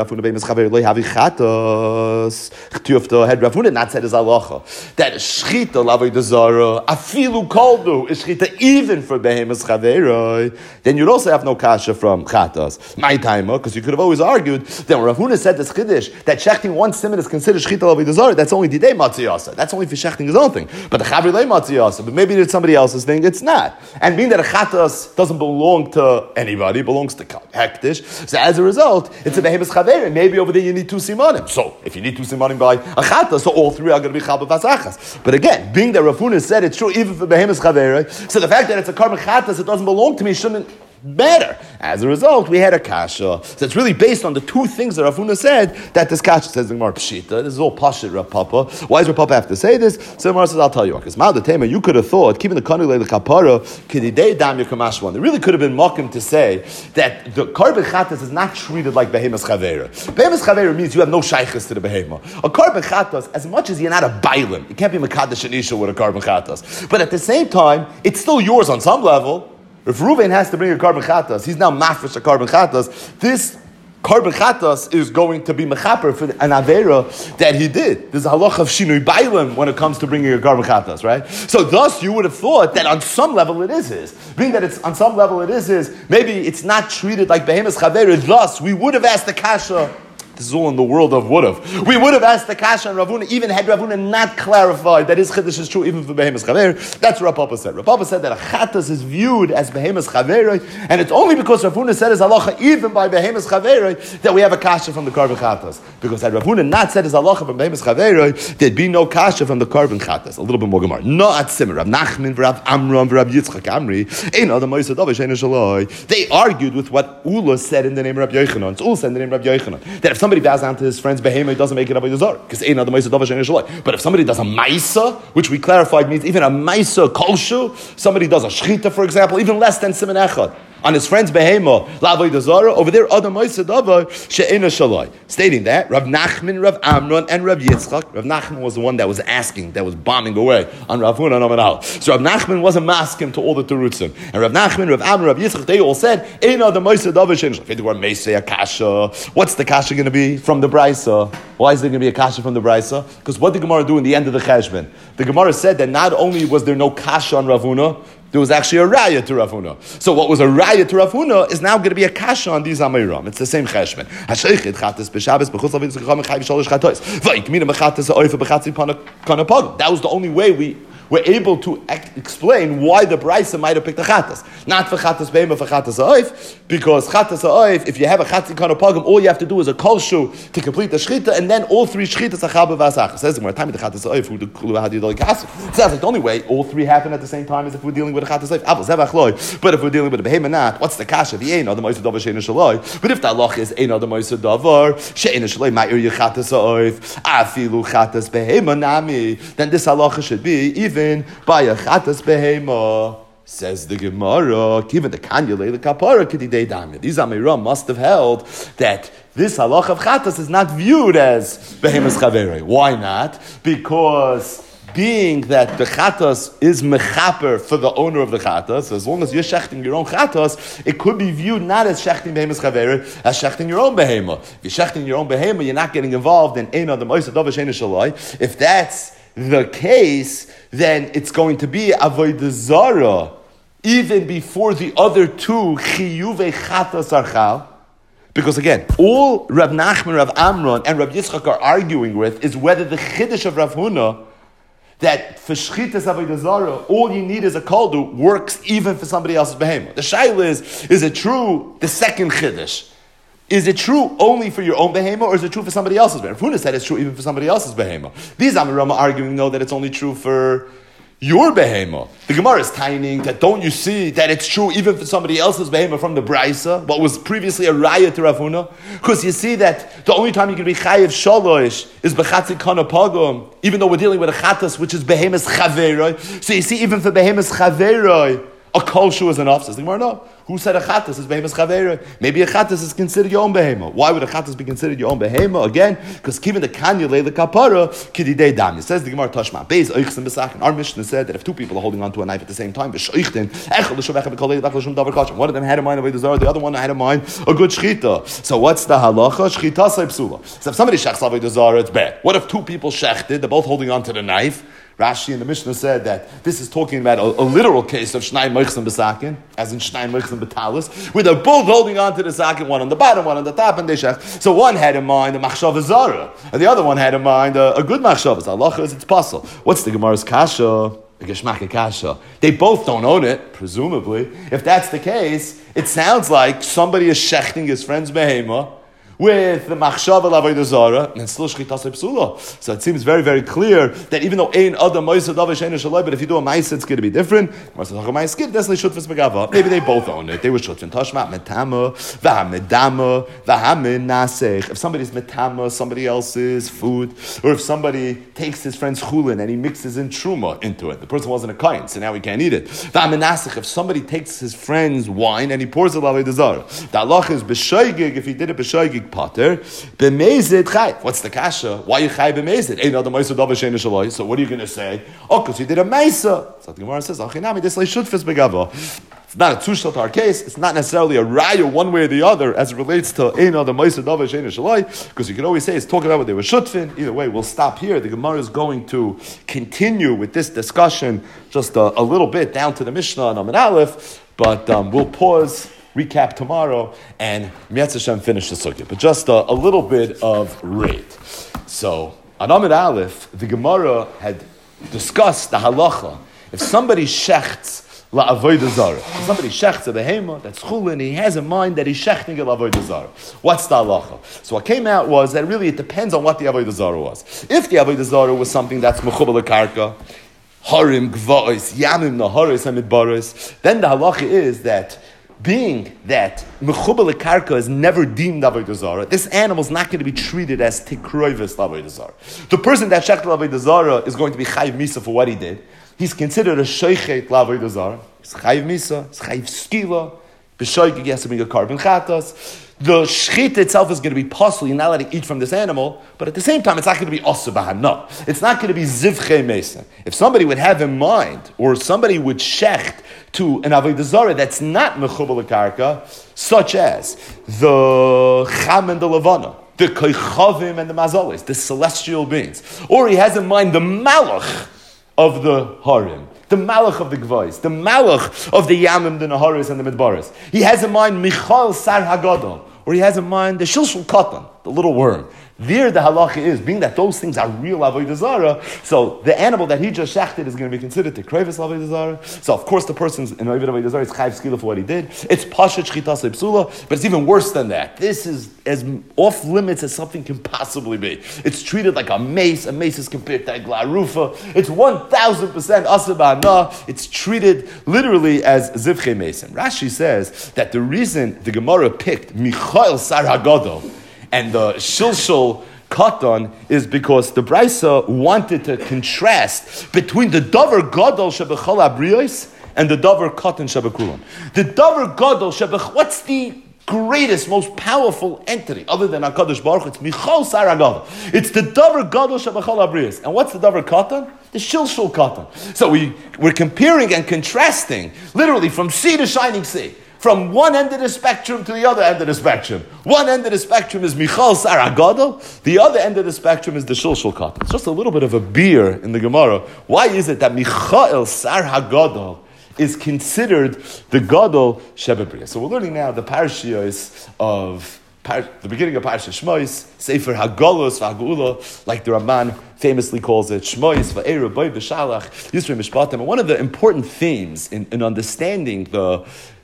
not said his halacha that shchita l'Avodah Zarah afilu koldu is shchita even for behemes chaveroi, then you'd also have no kasha from chatas. My timer, because you could have always argued that when Rav Huna said this chiddush that shechting one siman is considered shchita l'Avodah Zarah, that's only didei matziyasa. That's only for shechting his own thing. But the chavri lei matziyasa, but maybe it's somebody else's thing. It's not. And being that a chatas doesn't belong to anybody, belongs to hektish. So as a result, it's a behemes chaverim. Maybe over there you need two simanim. So if you need two simanim by achata, so all three are going to be chalba vasachas. But again, being that Rav Huna said it's true even for behemes chaverim, so the fact that it's a carbon chatas, it doesn't belong to me, shouldn't matter. As a result, we had a kasha. So it's really based on the two things that Rav Huna said that this kasha says the Gemara Pshita. This is all pashit Rav Papa. Why does Rav Papa have to say this? So the Gemara says, I'll tell you. Because Ma'al Tema, you could have thought, keeping the kanule the kapara, kididei dam yakamash one. There really could have been mokim to say that the karben chatas is not treated like behemes chavera. Behemes chavera means you have no shaykhs to the behema. A karben chatas, as much as you're not a bailim, you can't be mekadesh and isha with a karben chatas. But at the same time, it's still yours on some level. If Reuven has to bring a karben chatas, he's now mafresh a karben chatas. This karben chatas is going to be mechaper for an avera that he did. There's a halach of shinui bailim when it comes to bringing a karben chatas, right? So thus you would have thought that on some level it is his. Being that it's on some level it is his, maybe it's not treated like behemes chavera. Thus we would have asked the kasha. This is all in the world of would have. We would have asked the kasha and Rav Huna, even had Rav Huna not clarified that his chiddush is true even for behemes chaver. That's what Rav Papa said. Rav Papa said that a chatas is viewed as behemes chaver, and it's only because Rav Huna said his halacha even by behemes chaver that we have a kasha from the karben chatas. Because had Rav Huna not said his halacha from behemes chaver, there'd be no kasha from the karben chatas. A little bit more gemara. No at simmer. Rav Nachman, Rav Amram, Rav Yitzchak Amri. Ein adam moisad avash ein shaloi. They argued with what Ula said in the name of Rabbi Yochanan. It's Ula said in the name of Rabbi Yochanan that if somebody bows down to his friend's behemoth, it doesn't make it Avodah Zarah because ain't other Maisa Davash and Yishalai. But if somebody does a Maisa, which we clarified means even a Maisa Kolshu, somebody does a Shchita, for example, even less than Siman Echad, on his friend's behemoth, Avodah Zarah, over there, other Maisa Davash she'ena Shalai. Stating that, Rav Nachman, Rav Amnon, and Rav Yitzchak. Rav Nachman was the one that was asking, that was bombing away on Rav Huna and Amanal. So Rav Nachman wasn't masking to all the Terutzim. And Rav Nachman, Rav Amnon, Rav Yitzchak, they all said, ain't other Maisa Davash she'ena Shalai. If they were Meisei Akasha, what's the Kasha going to be from the Brisa? Why is there going to be a Kasha from the Brisa? Because what did the Gemara do in the end of the Cheshbon? The Gemara said that not only was there no Kasha on Rav Huna, there was actually a raya to Rav Huna. So what was a raya to Rav Huna is now going to be a kasha on these Amiram. It's the same cheshbon. That was the only way we're able to explain why the Brisa might have picked a Chatas. Not for Chatas Behema, for Chatas Ha'oif, because Chatas Ha'oif, if you have a Chatzikon Pagam, all you have to do is a Kolshu to complete the Shchita, and then all three Shchitas are Chabah V'asach. It says the time of the Chatas Ha'oif, who the Kulu Hadidol Kasu. It sounds like the only way all three happen at the same time is if we're dealing with a Chatas Ha'oif. But if we're dealing with a Behema not, what's the Kasha? The Ein Adam Moisad Davar She'ein Shaloi. But if the halach is Ein Adam Moisad Davar She'ein Shaloi Ma'ir Yechatas Ha'oif Afilu Chatas Behema Nami, then this halacha should be even by a Chatas Behema. Says the Gemara, given the Kanya Leila Kapara Kedidei Dami. These Amirah must have held that this halacha of Chatas is not viewed as Behemas Chaverei. Why not? Because being that the Chatas is mechaper for the owner of the Chatas, as long as you're shechting your own Chatas, it could be viewed not as shechting Behemas Chaverei, as shechting your own Behema. If you're shechting your own Behema, you're not getting involved in Ein Adam Moisad Davar She'ein Shaloi. If that's the case, then it's going to be Avodah Zarah, even before the other two Chiyuvei Chatas Archal. Because again, all Rav Nachman, Rav Amron, and Rav Yitzchak are arguing with is whether the Chiddush of Rav Huna, that for Shchitas Avodah Zarah, all you need is a Kaldu, works even for somebody else's Behema. The Shaila is it true, the second Chiddush? Is it true only for your own Behema, or is it true for somebody else's Behema? Rav Huna said it's true even for somebody else's Behema. These Amirama arguing, no, that it's only true for your Behema. The Gemara is tining that don't you see that it's true even for somebody else's Behema from the Braisa, what was previously a Raya to Rav Huna? Because you see that the only time you can be Chayiv Shalosh is B'chatzi Kana Pagum, even though we're dealing with a Chatas, which is Behemas Chaveroi. So you see, even for Behemas Chaveroi, a kolshu is enough. Says the Gemara, no. Who said a chatas is behemas chaveira? Maybe a chatas is considered your own behema. Why would a chatas be considered your own behema? Again, because given the kanya leila kapara kididei dam. It says the Gemara Tashma Beis oichsim b'sachen. Our Mishnah said that if two people are holding onto a knife at the same time, one of them had in mind avodah zarah, the other one had in mind a good shchita. So what's the halacha? Shchita say psula. So if somebody shechs avodah zarah, it's bad. What if two people shechted? They're both holding onto the knife. Rashi in the Mishnah said that this is talking about a literal case of Shnai Moichsim B'Sakin, as in Shnai Moichsim B'Talis, where they're both holding on to the Sakin, one on the bottom, one on the top, and they shech. So one had in mind a Machshava Zara, and the other one had in mind a good Machshava. Allah is its puzzle. What's the Gemara's Kasha? The Geshmaka Kasha. They both don't own it, presumably. If that's the case, it sounds like somebody is shechting his friend's behema with the machshava l'avodah zarah, and still shchitas psula. So it seems very, very clear that even though ein adam moisad davar she'ein shaloi, but if you do a ma'aseh, it's going to be different. Maybe they both own it. They were shutfin tashma metama v'hamedama v'hamin nasech. If somebody's metama somebody else's food, or if somebody takes his friend's chulin and he mixes in truma into it, the person wasn't a kain, so now he can't eat it. V'hamin nasech. If somebody takes his friend's wine and he pours it l'avodah zarah, the halach is b'shoigig. If he did it b'shoigig Potter, b'mezid chayv. What's the kasha? Why you chayv b'mezid? Ain't other ma'isa davar she'ein shaloi. So what are you going to say? Oh, because you did a ma'isa. So the Gemara says, "Achinami this shutfis begava." It's not a two-shot our case. It's not necessarily a raya one way or the other as it relates to ain't other ma'isa davar she'ein shaloi. Because you can always say it's talking about what they were shutfin. Either way, we'll stop here. The Gemara is going to continue with this discussion just a little bit down to the Mishnah and Amud Aleph, but we'll pause. Recap tomorrow, and Mi'etz Hashem finish the sukkah. But just a little bit of rate. So, on Amud Aleph, the Gemara had discussed the halacha. If somebody shechts la'avodah zarah, if somebody shechts a behema, that's chulin, he has in mind that he's shechting a la'avodah zarah. What's the halacha? So what came out was that really it depends on what the avodah zarah was. If the avodah zarah was something that's mechubal karka, harim, gva'os, yamim, naharis, and midbaris, then the halacha is that being that mechubal karka is never deemed avodah zarah, this animal is not going to be treated as tikroivis avodah zarah. The person that shechted avodah zarah is going to be chayiv misa for what he did. He's considered a sheichet avodah zarah. He's chayiv misa, he's chayiv skila, b'shoigig has to be a carbon chatas. The shchita itself is going to be possible. You're not allowed to eat from this animal, but at the same time, it's not going to be osa b'hana. It's not going to be zivchei meisen. If somebody would have in mind, or somebody would shecht to an avodah zarah that's not mechubal karka, such as the cham and the levana, the koichavim and the mazalis, the celestial beings, or he has in mind the malach of the harim, the malach of the gvais, the malach of the yamim, the naharis, and the midbaris. He has in mind Michal Sar Hagadol, or he has in mind the shilshul katan, the little worm. There the halacha is, being that those things are real avodah zarah, so the animal that he just shechted is going to be considered to krevis avodah zarah. So of course the person's in avodah zarah is chayv skila for what he did. It's pashat shchitas psula, but it's even worse than that. This is as off limits as something can possibly be. It's treated like a mace. A mace is compared to a glarufa. It's 1,000% asabana. It's treated literally as zivche mason. Rashi says that the reason the Gemara picked Michael Sar Hagadol and the Shilshul Katan is because the Brisa wanted to contrast between the Davar Gadol Shebechol Abriyos and the Davar Katan Shebekulam. The Davar Gadol Shebech, what's the greatest, most powerful entity other than HaKadosh Baruch Hu? It's Michal Sar Hagadol. It's the Davar Gadol Shebechol Abriyos. And what's the Davar Katan? The Shilshul Katan. So we're comparing and contrasting literally from sea to shining sea. From one end of the spectrum to the other end of the spectrum. One end of the spectrum is Michal Sar Hagadol. The other end of the spectrum is the Shilshul Katan. It's just a little bit of a beer in the Gemara. Why is it that Michal Sar Hagadol is considered the Gadol Shebebriya? So we're learning now the parashiyos of the beginning of Parashat Shmois, Sefer Hagalos V'Hagula, like the Ramban famously calls it, Shmois V'Eira Boy B'Shalach Yisrei Mishpatim. And one of the important themes in understanding the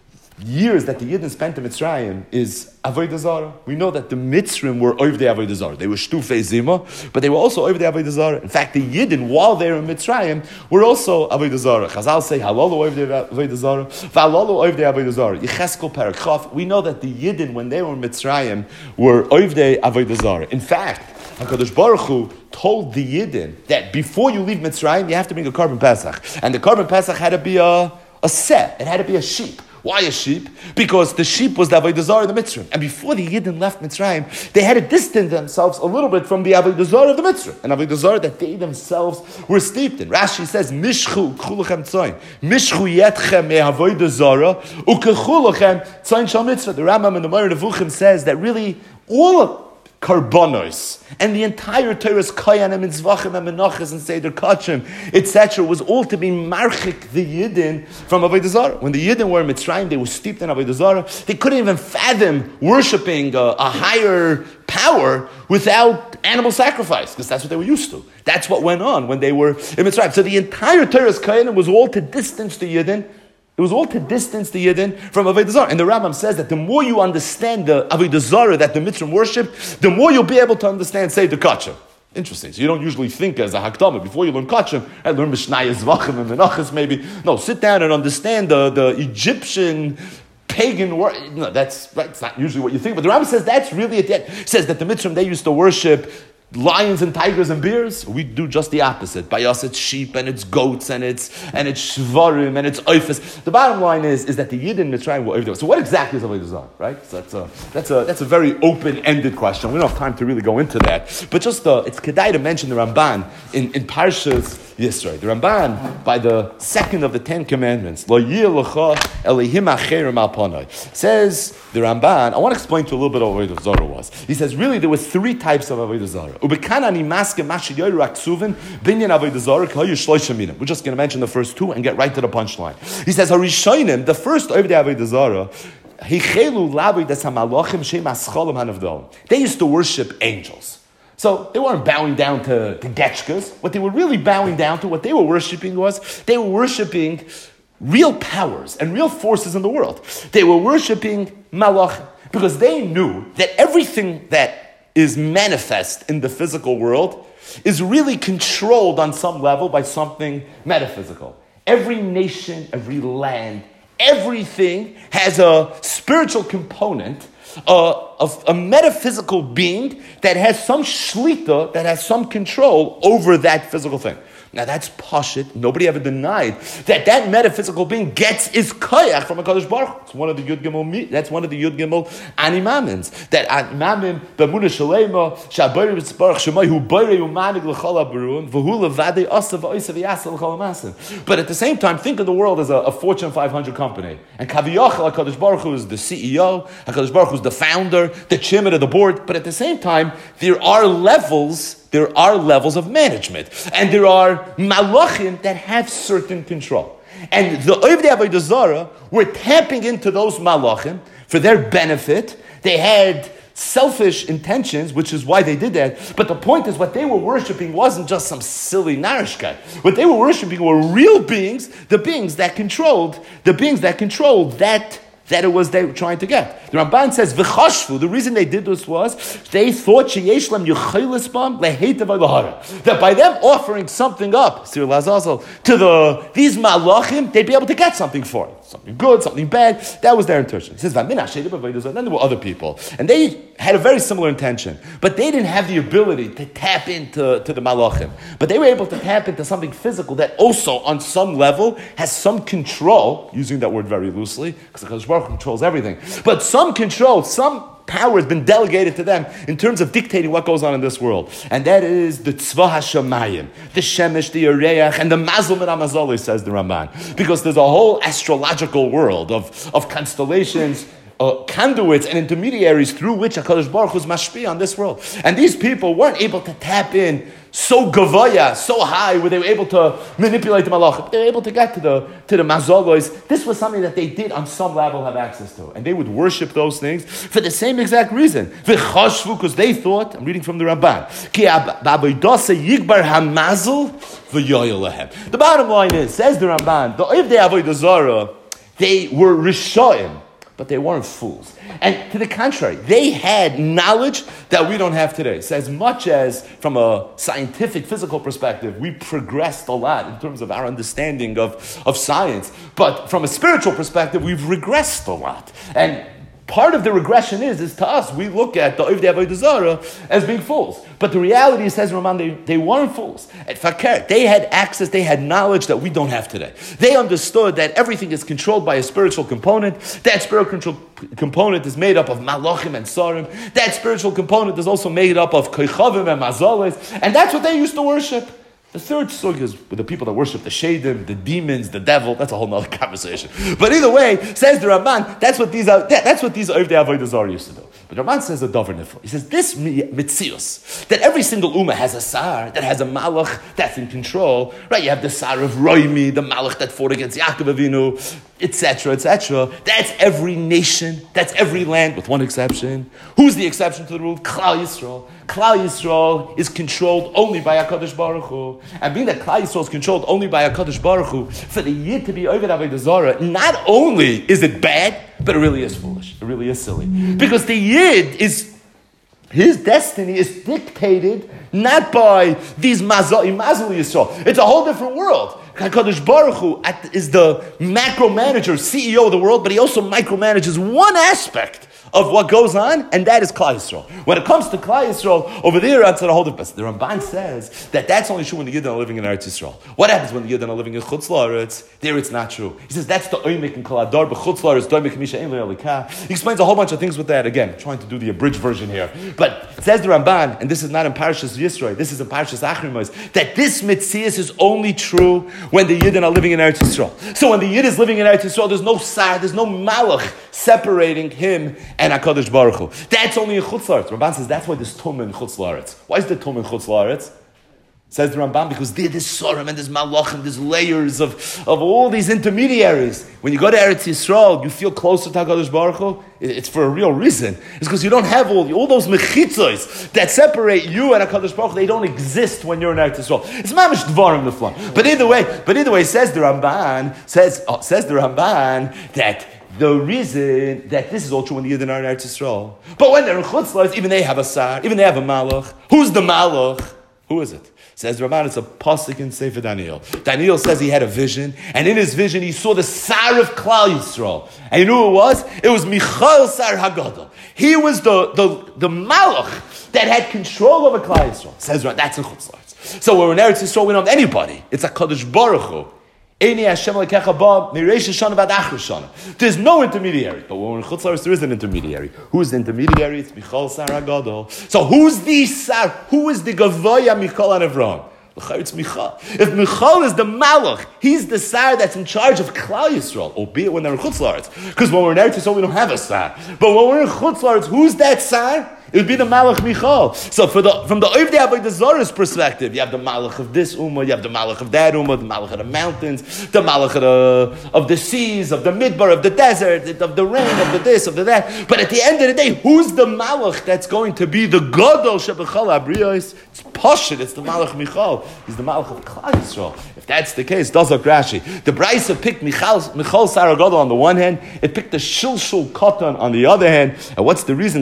years that the Yidden spent in Mitzrayim is Avodah Zarah. We know that the Mitzrim were Ovdei Avodah Zarah. They were Shtufei Zima, but they were also Ovdei Avodah Zarah. In fact, the Yidden, while they were in Mitzrayim, were also Avodah Zarah. Chazal say, Halalu Ovdei Avodah Zarah, V'Halalu Ovdei Avodah Zarah. Yecheskel Perek Chaf. We know that the Yidden, when they were in Mitzrayim, were Ovdei Avodah Zarah. In fact, HaKadosh Baruch Hu told the Yidden that before you leave Mitzrayim, you have to bring a Korban Pesach. And the Korban Pesach had to be a set. It had to be a sheep. Why a sheep? Because the sheep was the Avodah Zarah of the Mitzrayim. And before the Yidden left Mitzrayim, they had to distance themselves a little bit from the Avodah Zarah of the Mitzrayim. An Avodah Zarah that they themselves were steeped in. Rashi says, Mishchu k'chulachem tzoyin. Mishchu yetchem me'avodah Zarah u'k'chulachem tzoyin shal mitzvah. The Rambam in the Moreh Nevuchim says that really all of Karbonos and the entire Torah's Kayanim and Zvachim and Menachas and Seder Kachim, etc., was all to be marchik the Yidden from Avodah Zarah. When the Yidden were in Mitzrayim, they were steeped in Avodah Zarah. They couldn't even fathom worshipping a higher power without animal sacrifice, because that's what they were used to. That's what went on when they were in Mitzrayim. So the entire Torah's Kayanim was all to distance the Yidden. It was all to distance the Yidden from Avodah Zarah. And the Rambam says that the more you understand the Avodah Zarah that the Mitzrayim worship, the more you'll be able to understand Seder Kachim. Interesting. So you don't usually think as a Hakdama, before you learn Kachim, and learn Mishnayos Zvachim and Menachos maybe. No, sit down and understand the Egyptian pagan word. No, that's right. It's not usually what you think. But the Rambam says that's really it. It says that the Mitzrayim, they used to worship lions and tigers and bears. We do just the opposite. By us, it's sheep and it's goats and it's shvarim and it's oifas. The bottom line is that the Yidden Mitzrayim were Avodah. So what exactly is Avodah Zarah, right? So that's a very open-ended question. We don't have time to really go into that. But just it's kedai to mention the Ramban in Parshas Yisro. The Ramban, by the second of the 10 Commandments, Lo yir lecha elihim acherim al panai, says the Ramban. I want to explain to you a little bit of what Avodah Zarah was. He says really there were 3 types of Avodah Zarah. We're just going to mention the first 2 and get right to the punchline. He says, the first Avodah Zarah, they used to worship angels. So they weren't bowing down to getchkas. What they were really bowing down to, what they were worshiping was, they were worshiping real powers and real forces in the world. They were worshiping malachim because they knew that everything that is manifest in the physical world is really controlled on some level by something metaphysical. Every nation, every land, everything has a spiritual component of a metaphysical being that has some shlita, that has some control over that physical thing. Now that's pashit. Nobody ever denied that metaphysical being gets his koyach from HaKadosh Baruch Hu. It's one of the Yud Gimel. That's one of the Yud Gimel animamins. That animamim b'munah shalema shabayri v'tzbarach shemay hu bayri umanig l'chol habarun v'hu levadei asav v'oisav yasel l'chol hamasim. But at the same time, think of the world as a Fortune 500 company, and kaviyachal HaKadosh Baruch Hu is the CEO. HaKadosh Baruch Hu is the founder, the chairman of the board. But at the same time, there are levels of management. And there are malachim that have certain control. And the Ovdei Avodah Zarah were tapping into those malachim for their benefit. They had selfish intentions, which is why they did that. But the point is, what they were worshiping wasn't just some silly narishkeit. What they were worshiping were real beings, the beings that controlled that it was they were trying to get. The Ramban says, "V'chashvu." The reason they did this was they thought that by them offering something up, Sir Lazazel, to these malachim, they'd be able to get something for it, something good, something bad. That was their intention. He says, then there were other people, and they had a very similar intention, but they didn't have the ability to tap into the malachim. But they were able to tap into something physical that also, on some level, has some control. Using that word very loosely, because the Kadosh Baruch Hu controls everything. But some control, some power has been delegated to them in terms of dictating what goes on in this world. And that is the Tzva HaShamayim, the Shemesh, the Yereach, and the Mazal Min HaMazali, says the Ramban. Because there's a whole astrological world of constellations, conduits and intermediaries through which HaKadosh Baruch Hu is mashpia on this world. And these people weren't able to tap in so gavaya, so high, where they were able to manipulate the malach. They were able to get to the mazolos. This was something that they did on some level have access to. And they would worship those things for the same exact reason. V'chashvu, because they thought, I'm reading from the Ramban, Ki ba'avodah yigbar hamazal v'yoyel lehem. The bottom line is, says the Ramban, if they avodah zarah, they were rishoim, but they weren't fools. And to the contrary, they had knowledge that we don't have today. So as much as from a scientific, physical perspective, we progressed a lot in terms of our understanding of science. But from a spiritual perspective, we've regressed a lot. And part of the regression is to us, we look at the Ovdei Avodah Zarah as being fools. But the reality, says Raman, they weren't fools. At Fakir, they had access, they had knowledge that we don't have today. They understood that everything is controlled by a spiritual component. That spiritual component is made up of malachim and sarim. That spiritual component is also made up of koichavim and mazalis. And that's what they used to worship. The third sug is with the people that worship the shadim, the demons, the devil. That's a whole nother conversation. But either way, says the Ramban, that's what these Ovdei Avodah Zarah used to do. But the Ramban says a davar nifla. He says this mitzius, that every single ummah has a sar, that has a malach that's in control. Right? You have the sar of Roimi, the malach that fought against Yaakov Avinu, etc., etc. That's every nation, that's every land, with one exception. Who's the exception to the rule? Klal Yisrael. Klal Yisrael is controlled only by HaKadosh Baruch Hu. And being that Klal Yisrael is controlled only by HaKadosh Baruch Hu, for the Yid to be Ovdei Avodah Zarah, not only is it bad, but it really is foolish. It really is silly. Because the Yid his destiny is dictated not by these Mazal Yisrael. It's a whole different world. HaKadosh Baruch Hu is the macro manager, CEO of the world, but he also micromanages one aspect of what goes on, and that is Klal Yisrael. When it comes to Klal Yisrael, over there, it's a whole different. The Ramban says that that's only true when the Yidden are living in Eretz Yisrael. What happens when the Yidden are living in Chutz La'aretz? There it's not true. He says that's the Oimek in Kol Hadar, but Chutz La'aretz, Doimek Misha Ein Lo Elikah. He explains a whole bunch of things with that. Again, trying to do the abridged version here. But it says the Ramban, and this is not in Parashas Yisro, this is in Parashas Achrimos, that this Mitzias is only true when the Yidden are living in Eretz Yisrael. So when the Yid is living in Eretz Yisrael, there's no Sar, there's no Malach separating him and HaKadosh Baruch Hu. That's only in Chutz La'aretz. Ramban says that's why there's Tum in Chutz La'aretz. Why is there Tum in Chutz La'aretz? Says the Ramban, because there's Sorim and there's Malachim, there's layers of all these intermediaries. When you go to Eretz Yisrael, you feel closer to HaKadosh Baruch Hu. It's for a real reason. It's because you don't have all those mechitzos that separate you and HaKadosh Baruch Hu. They don't exist when you're in Eretz Yisrael. It's mamish dvarim leflan. But either way, says the Ramban, that the reason that this is all true when the Yidden are in Eretz Yisrael. But when they're in Chutz La'aretz, even they have a sar, even they have a malach. Who's the malach? Who is it? Says Ramban, it's a pasuk in Sefer Daniel. Daniel says he had a vision, and in his vision he saw the sar of Klal Yisrael. And you know who it was? It was Michael Sar Hagadol. He was the malach that had control over Klal Yisrael. Says Ramban, that's in Chutz La'aretz. So when we're in Eretz Yisrael, we don't have anybody. It's HaKadosh Baruch Hu. There's no intermediary. But when we're in Chutz La'aretz, there is an intermediary. Who's the intermediary? It's Michal Sar HaGadol. So who's the Sar? Who is the Gavoya Michal and Evron? It's Michal. If Michal is the Malach, he's the Sar that's in charge of Klal Yisrael, albeit when they're in Chutz La'aretz. Because when we're in Eretz Yisrael, we don't have a Sar. But when we're in Chutz La'aretz, who's that Sar? It would be the Malach Michal. So from the Ovdei Avodah Zarah's perspective, you have the Malach of this Ummah, you have the Malach of that Ummah, the Malach of the mountains, the Malach of the seas, of the midbar, of the desert, of the rain, of the this, of the that. But at the end of the day, who's the Malach that's going to be the Gadol Shebechal Abriyos? It's Pashut, it's the Malach Michal. He's the Malach of Klal Yisrael. If that's the case, Dazak Rashi. The Brisa picked Michal Sarah Gadol on the one hand, it picked the Shilshul Katan on the other hand. And what's the reason?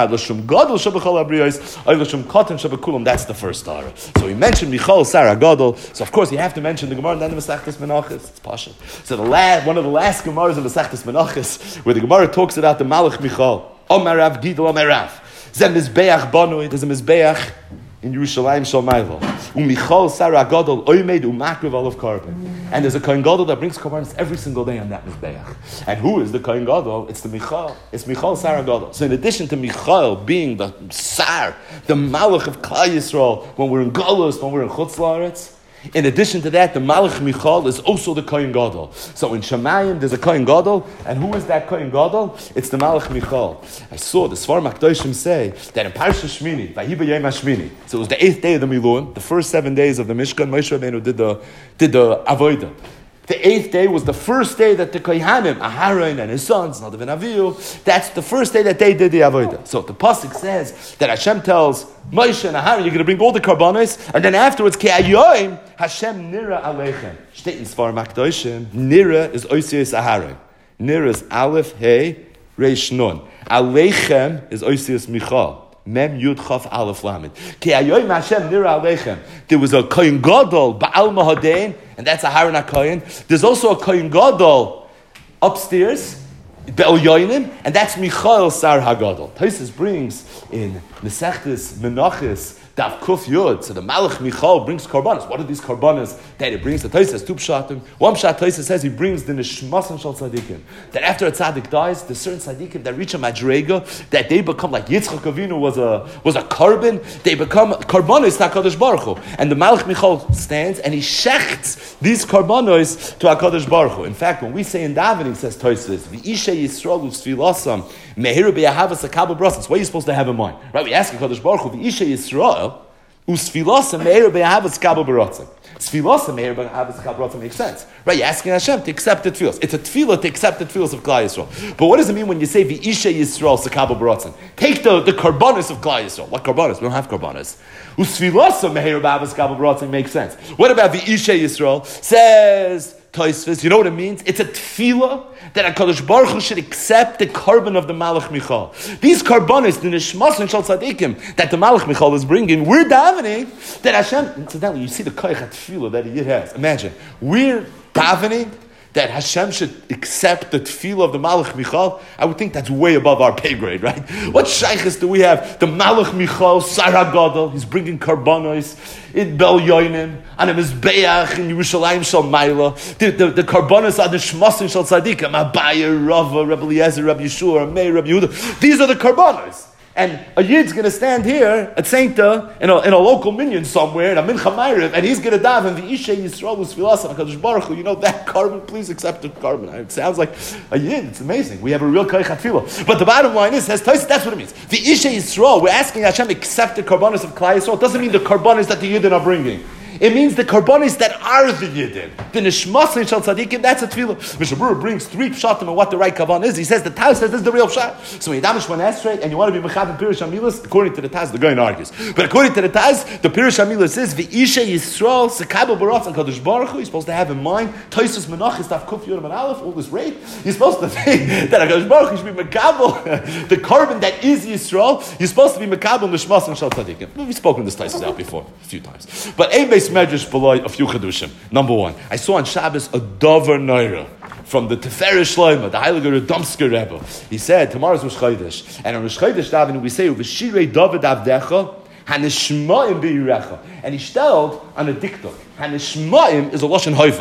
Gadol Shebechal Abriyos, Oilashum Katan Shebekulam. That's the first Tara. So we mentioned Michal Sarah Gadol. So of course you have to mention the Gemara and then the Masechtas Menachos. It's Pasha. So one of the last Gemaras in Masechtas Menachos, where the Gemara talks about the Malach Michal. Omar Rav Gidol Omar Rav. Zem Mizbeach Banui. There's a Mizbeach in Yerushalayim Shalmayvel. Umichal Sarah Gadol Oimed Umakriv Olav Karban. And there's a Kohen Gadol that brings korbanos every single day on that Mizbeach. And who is the Kohen Gadol? It's the Michal. It's Michal Sarah Gadol. So in addition to Michal being the Sar, the Malach of Klal Yisrael, when we're in Galus, when we're in Chutz La'aretz, in addition to that, the Malach Michal is also the Kohen Gadol. So in Shemayim, there's a Kohen Gadol, and who is that Kohen Gadol? It's the Malach Michal. I saw the Svar Makdoshim say that in Parsha Shmini, Vayiba Yom HaShmini, so it was the 8th day of the Milun, the first 7 days of the Mishkan, Moshe Rabbeinu did the Avodah. The 8th day was the first day that the Kohanim, Aharon and his sons, Nadav and Avihu, that's the first day that they did the Avodah. So the Pasuk says that Hashem tells Moshe and Aharon, you're going to bring all the karbanos, and then afterwards, Ki hayoim Hashem nira aleichem. State in Svar Makdoshim, nira is Oisius Aharon. Nira is Aleph, Hey, Reish Nun. Aleichem is Oisius Michal. Mem Yud Chaf Aleph Lamed. Ki hayoim Hashem nira aleichem. There was a Kohen Gadol, Baal Mahadein, and that's Aharon HaKohen. There's also a Kohen Gadol upstairs, Be'el Yoinim, and that's Michal Sar HaGadol. Tosfos brings in Masechtas Menachos Daf Kuf Yud. So the Malach Michal brings karbanos. What are these karbanos that he brings? The Tosfos has two pshatim. One pshat Tosfos says he brings the neshmasan shel tzaddikim. That after a tzaddik dies, there's certain tzaddikim that reach a madrega that they become like Yitzchak Avinu was a carbon. They become karbanos to Hakadosh Baruch Hu. And the Malach Michal stands and he shechts these karbanos to Hakadosh Baruch Hu. In fact, when we say in davening, says Tosfos, V'isha Yisrael u'sfilasam mehiru be'ahavas hakabel brasas. What are you supposed to have in mind? Right? We ask Hakadosh Baruch Hu, V'isha Yisrael Usfilosa meir be'ahavas kabel baratzim. Sfilosa meir be'ahavas kabel baratzim makes sense, right? You're asking Hashem to accept the tefillos. It's a tefillah to accept the tefillos of Klal Yisrael. But what does it mean when you say v'isha Yisrael sekabel baratzim? Take the karbanos of Klal Yisrael. What karbanos? We don't have karbanos. Usfilosa meir be'ahavas kabel baratzim makes sense. What about v'isha Yisrael? Says Tosfos, you know what it means? It's a tefillah that HaKadosh Baruch Hu should accept the carbon of the Malach Michal. These carbonis, the neshmas and shal tzadikim, that the Malach Michal is bringing, we're davening that Hashem, incidentally, you see the koyach tefillah that he has. Imagine, we're davening that Hashem should accept the tefillah of the Malach Michal. I would think that's way above our pay grade, right? What shaykhs do we have? The Malach Michal, Sarah Gadol, he's bringing karbanos in Bel Yoinim, and a Mizbeach in Yerushalayim Shal Maila. The karbanos are the shmasim shal tzadikim, Abaya, Rava, Rebbe Eliezer, Rebbe Yeshua, Meir, Rebbe Yehuda. These are the karbanos. And a Yid's going to stand here at Sainta in a local minyan somewhere, in a Mincha Ma'ariv, and he's going to daven the Isha Yisrael Usfilas HaKadosh Baruch Hu. You know that carbon? Please accept the carbon. It sounds like a Yid. It's amazing. We have a real Koyach HaTfilah. But the bottom line is, that's what it means. The Isha Yisrael, we're asking Hashem to accept the karbanos of Klal Yisrael. It doesn't mean the karbanos that the Yidden are bringing. It means the karbonis that are the Yidden. The neshmas and shal tzadikim, that's a tefillah. Mr. Brewer brings 3 pshatim on what the right kavan is. He says the Taz says this is the real pshat. So when you damish one esrei and you want to be mechav in Pirush Hamilas, according to the Taz, the guy argues. But according to the Taz, the Pirush Hamilas says V'isha Yisrael sekabel baratz and Kadosh Baruch Hu. You're supposed to have in mind Tosfos Menachos Daf Kuf Yud and Aleph, all this rape. You're supposed to think that Kadosh Baruch Hu should be mekabel the carbon that is Yisrael. You're supposed to be mekabel neshmas and shal tzadikim. We've spoken this Taz out before a few times. But a base medrash below a few chedushim. Number 1, I saw on Shabbos a Dover Neira from the Tiferes Shlomo, the Heiliger Radomsker Rebbe. He said, tomorrow's Rosh Chodesh, and on Rosh Chodesh davening we say, "Uveshirei David Avdecha, Hanishmaim Beirecha," and he stelled on a diktuk. Hanishmaim is a lashon hoifa.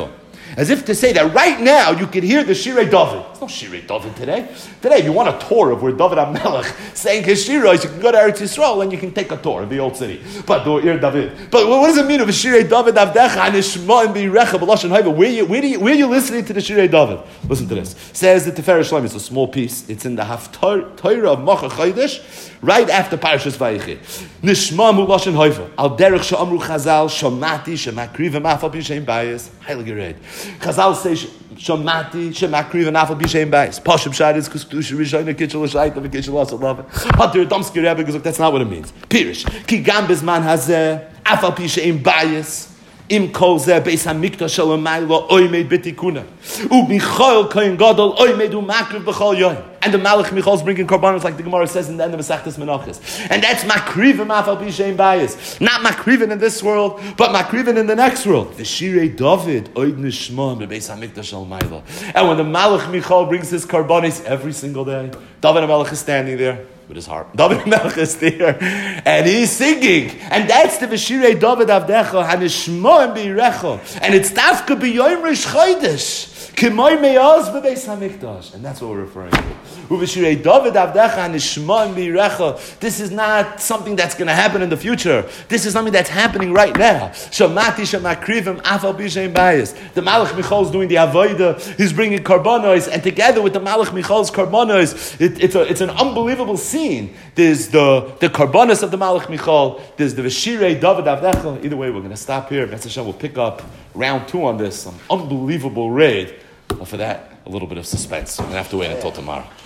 As if to say that right now you could hear the Shirei David. There's no Shirei David today. Today, if you want a tour of where David HaMelech sang his Shirais, you can go to Eretz Yisrael and you can take a tour of the old city. But the Ir David. But what does it mean of a Shirei David Avdecha and Ishma and Birecha B'Lashon Haiva? Where are you listening to the Shirei David? Listen to this. Says the Tiferes Shlomo. It's a small piece. It's in the Haftarah of Macha Chodesh, right after Parashas Vayechi. Nishma B'Lashon Haiva. Al derech she'amru Chazal Shomati Shemakriv Mafal B'Shem Bayis. Heilige Red. Chazal says Shomati Shemakriv Mafal B'Shem Bayis. Pashup Shadis Kustusha Rishayna Kitchel Shayta V'Kitchel Asalav. Hatter Domski Rebbe goes, that's not what it means. Pirish. Ki Gam Bizman Hazeh Afal B'Shem Bayis. Im kol zeh beis hamikdash shel Mayla oimed bitikuna. U Michael kohen gadol oimed umakriv b'chol yoyim. And the Malach Michal's bringing korbanos like the Gemara says in the end of Masechtas Menachos. And that's makrivim afal b'shem bayis. Not makrivim in this world, but makrivim in the next world. The Shirei David oid nishma beis hamikdash shel Mayla. And when the Malach Michal brings his korbanos every single day, David HaMelech is standing there with his harp. David HaMelech is there, and he's singing. And that's the V'shirei David Avdecha, Hanishma and B'irecha. And it's Tafka B'yoyim Rish Chodesh. K'moy meyaz b'beis hamikdash. And that's what we're referring to. Uv'shirei David Avdecha, Hanishma and B'irecha. This is not something that's going to happen in the future. This is something that's happening right now. Shamati shemakrivim afal b'shem bayis. The Malach Michal is doing the avodah. He's bringing karbanos, and together with the Malach Michal's karbanos, it's an unbelievable scene. There's the karbanos of the Malach Michal. There's the V'shirei David Avdecha. Either way, we're going to stop here. B'ez Hashem will pick up round 2 on this. Some unbelievable raid. But for that, a little bit of suspense. We're going to have to wait until tomorrow.